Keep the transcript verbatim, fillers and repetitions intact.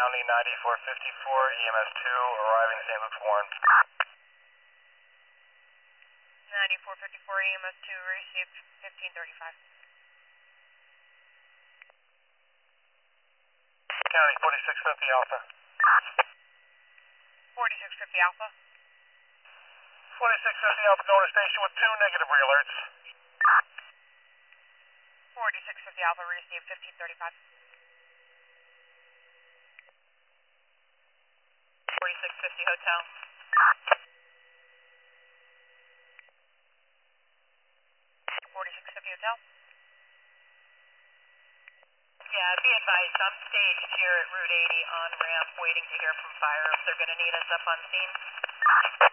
County ninety-four fifty-four, E M S two, arriving Saint Luke's Warren. ninety-four fifty-four, E M S two, received fifteen thirty-five. County forty-six fifty Alpha. forty-six fifty Alpha. forty-six fifty Alpha going to station with two negative re-alerts. forty-six fifty Alpha, received fifteen thirty-five. forty-six fifty Hotel. forty-six fifty Hotel. Yeah, be advised, I'm staged here at Route eighty on ramp waiting to hear from fire if they're going to need us up on scene.